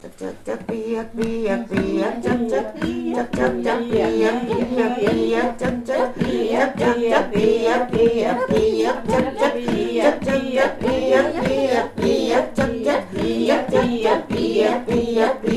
จักเปียกเปียกเปียกจักจักจักจักจักเปียกเปียกเปียกจักจักเปียกจักจักเปียกเปียกเปียกจักจักเปียกจักจักเปียกเปียกเปียกจักจักเปียกจักจักเปียกเปียกเปี